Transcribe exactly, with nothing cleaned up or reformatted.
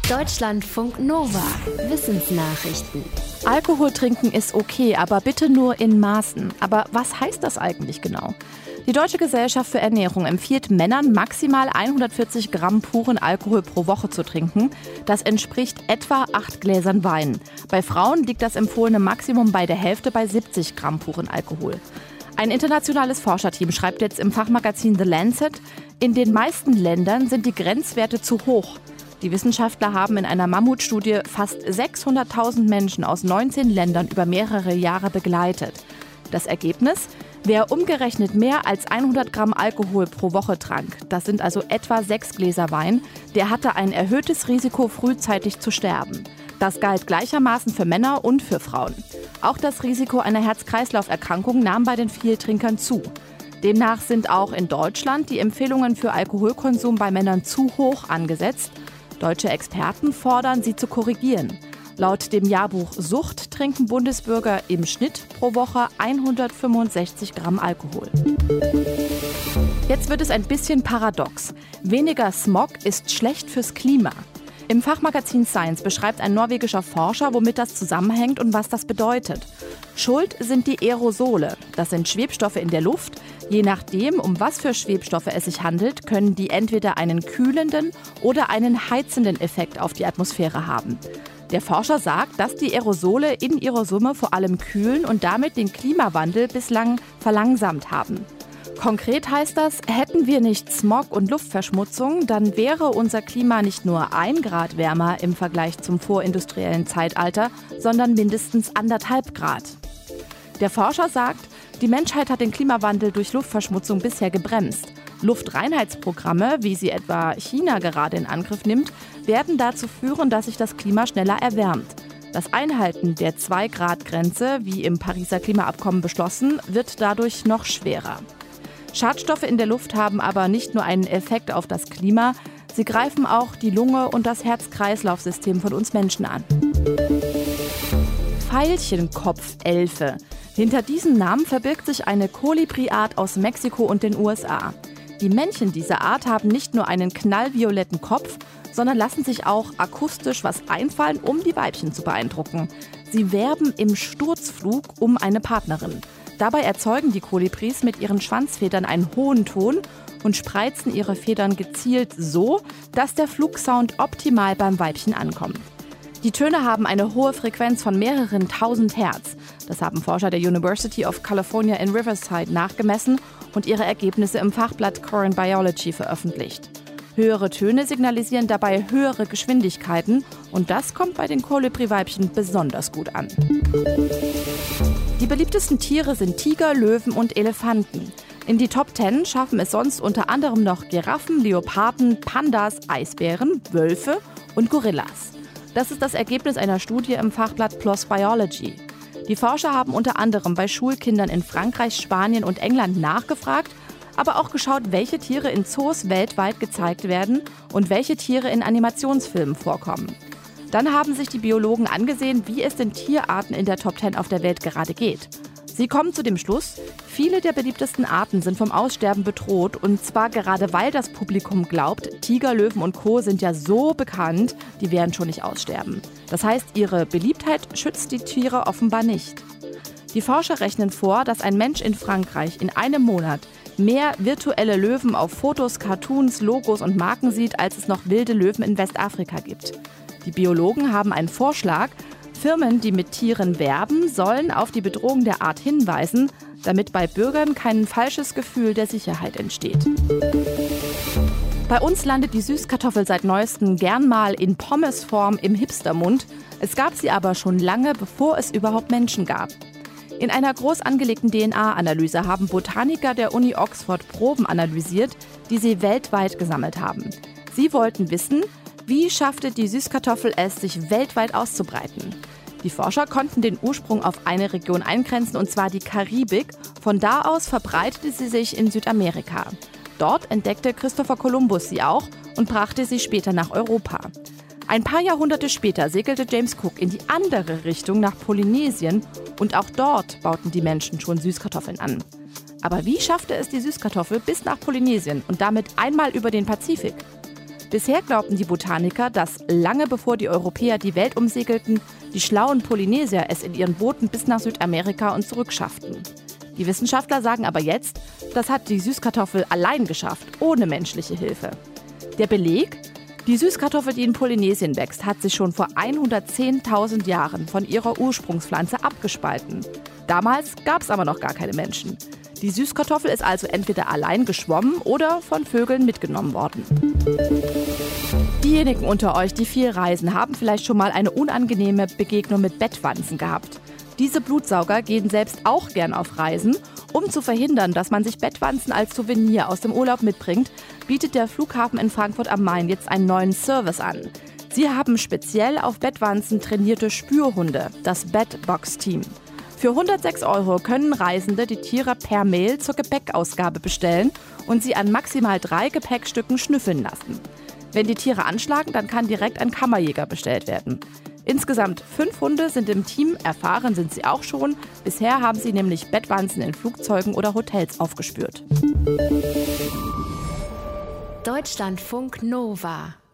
Deutschlandfunk Nova. Wissensnachrichten. Alkohol trinken ist okay, aber bitte nur in Maßen. Aber was heißt das eigentlich genau? Die Deutsche Gesellschaft für Ernährung empfiehlt Männern, maximal hundertvierzig Gramm puren Alkohol pro Woche zu trinken. Das entspricht etwa acht Gläsern Wein. Bei Frauen liegt das empfohlene Maximum bei der Hälfte bei siebzig Gramm puren Alkohol. Ein internationales Forscherteam schreibt jetzt im Fachmagazin The Lancet, in den meisten Ländern sind die Grenzwerte zu hoch. Die Wissenschaftler haben in einer Mammutstudie fast sechshunderttausend Menschen aus neunzehn Ländern über mehrere Jahre begleitet. Das Ergebnis? Wer umgerechnet mehr als hundert Gramm Alkohol pro Woche trank, das sind also etwa sechs Gläser Wein, der hatte ein erhöhtes Risiko, frühzeitig zu sterben. Das galt gleichermaßen für Männer und für Frauen. Auch das Risiko einer Herz-Kreislauf-Erkrankung nahm bei den Vieltrinkern zu. Demnach sind auch in Deutschland die Empfehlungen für Alkoholkonsum bei Männern zu hoch angesetzt. Deutsche Experten fordern, sie zu korrigieren. Laut dem Jahrbuch Sucht trinken Bundesbürger im Schnitt pro Woche hundertfünfundsechzig Gramm Alkohol. Jetzt wird es ein bisschen paradox. Weniger Smog ist schlecht fürs Klima. Im Fachmagazin Science beschreibt ein norwegischer Forscher, womit das zusammenhängt und was das bedeutet. Schuld sind die Aerosole. Das sind Schwebstoffe in der Luft. Je nachdem, um was für Schwebstoffe es sich handelt, können die entweder einen kühlenden oder einen heizenden Effekt auf die Atmosphäre haben. Der Forscher sagt, dass die Aerosole in ihrer Summe vor allem kühlen und damit den Klimawandel bislang verlangsamt haben. Konkret heißt das, hätten wir nicht Smog und Luftverschmutzung, dann wäre unser Klima nicht nur ein Grad wärmer im Vergleich zum vorindustriellen Zeitalter, sondern mindestens anderthalb Grad. Der Forscher sagt, die Menschheit hat den Klimawandel durch Luftverschmutzung bisher gebremst. Luftreinheitsprogramme, wie sie etwa China gerade in Angriff nimmt, werden dazu führen, dass sich das Klima schneller erwärmt. Das Einhalten der zwei Grad Grenze, wie im Pariser Klimaabkommen beschlossen, wird dadurch noch schwerer. Schadstoffe in der Luft haben aber nicht nur einen Effekt auf das Klima, sie greifen auch die Lunge und das Herz-Kreislauf-System von uns Menschen an. Veilchenkopfelfe. Hinter diesem Namen verbirgt sich eine Kolibri-Art aus Mexiko und den U S A. Die Männchen dieser Art haben nicht nur einen knallvioletten Kopf, sondern lassen sich auch akustisch was einfallen, um die Weibchen zu beeindrucken. Sie werben im Sturzflug um eine Partnerin. Dabei erzeugen die Kolibris mit ihren Schwanzfedern einen hohen Ton und spreizen ihre Federn gezielt so, dass der Flugsound optimal beim Weibchen ankommt. Die Töne haben eine hohe Frequenz von mehreren tausend Hertz. Das haben Forscher der University of California in Riverside nachgemessen und ihre Ergebnisse im Fachblatt Current Biology veröffentlicht. Höhere Töne signalisieren dabei höhere Geschwindigkeiten und das kommt bei den Kolibri-Weibchen besonders gut an. Die beliebtesten Tiere sind Tiger, Löwen und Elefanten. In die Top Ten schaffen es sonst unter anderem noch Giraffen, Leoparden, Pandas, Eisbären, Wölfe und Gorillas. Das ist das Ergebnis einer Studie im Fachblatt PLOS Biology. Die Forscher haben unter anderem bei Schulkindern in Frankreich, Spanien und England nachgefragt, aber auch geschaut, welche Tiere in Zoos weltweit gezeigt werden und welche Tiere in Animationsfilmen vorkommen. Dann haben sich die Biologen angesehen, wie es den Tierarten in der Top Ten auf der Welt gerade geht. Sie kommen zu dem Schluss, viele der beliebtesten Arten sind vom Aussterben bedroht und zwar gerade weil das Publikum glaubt, Tiger, Löwen und Co. sind ja so bekannt, die werden schon nicht aussterben. Das heißt, ihre Beliebtheit schützt die Tiere offenbar nicht. Die Forscher rechnen vor, dass ein Mensch in Frankreich in einem Monat mehr virtuelle Löwen auf Fotos, Cartoons, Logos und Marken sieht, als es noch wilde Löwen in Westafrika gibt. Die Biologen haben einen Vorschlag. Firmen, die mit Tieren werben, sollen auf die Bedrohung der Art hinweisen, damit bei Bürgern kein falsches Gefühl der Sicherheit entsteht. Bei uns landet die Süßkartoffel seit neuestem gern mal in Pommesform im Hipstermund. Es gab sie aber schon lange, bevor es überhaupt Menschen gab. In einer groß angelegten D N A-Analyse haben Botaniker der Uni Oxford Proben analysiert, die sie weltweit gesammelt haben. Sie wollten wissen, wie schaffte die Süßkartoffel es, sich weltweit auszubreiten? Die Forscher konnten den Ursprung auf eine Region eingrenzen, und zwar die Karibik. Von da aus verbreitete sie sich in Südamerika. Dort entdeckte Christopher Columbus sie auch und brachte sie später nach Europa. Ein paar Jahrhunderte später segelte James Cook in die andere Richtung nach Polynesien und auch dort bauten die Menschen schon Süßkartoffeln an. Aber wie schaffte es die Süßkartoffel bis nach Polynesien und damit einmal über den Pazifik? Bisher glaubten die Botaniker, dass lange bevor die Europäer die Welt umsegelten, die schlauen Polynesier es in ihren Booten bis nach Südamerika und zurück schafften. Die Wissenschaftler sagen aber jetzt, das hat die Süßkartoffel allein geschafft, ohne menschliche Hilfe. Der Beleg? Die Süßkartoffel, die in Polynesien wächst, hat sich schon vor hundertzehntausend Jahren von ihrer Ursprungspflanze abgespalten. Damals gab es aber noch gar keine Menschen. Die Süßkartoffel ist also entweder allein geschwommen oder von Vögeln mitgenommen worden. Diejenigen unter euch, die viel reisen, haben vielleicht schon mal eine unangenehme Begegnung mit Bettwanzen gehabt. Diese Blutsauger gehen selbst auch gern auf Reisen. Um zu verhindern, dass man sich Bettwanzen als Souvenir aus dem Urlaub mitbringt, bietet der Flughafen in Frankfurt am Main jetzt einen neuen Service an. Sie haben speziell auf Bettwanzen trainierte Spürhunde, das Bedbox-Team. Für hundertsechs Euro können Reisende die Tiere per Mail zur Gepäckausgabe bestellen und sie an maximal drei Gepäckstücken schnüffeln lassen. Wenn die Tiere anschlagen, dann kann direkt ein Kammerjäger bestellt werden. Insgesamt fünf Hunde sind im Team, erfahren sind sie auch schon. Bisher haben sie nämlich Bettwanzen in Flugzeugen oder Hotels aufgespürt. Deutschlandfunk Nova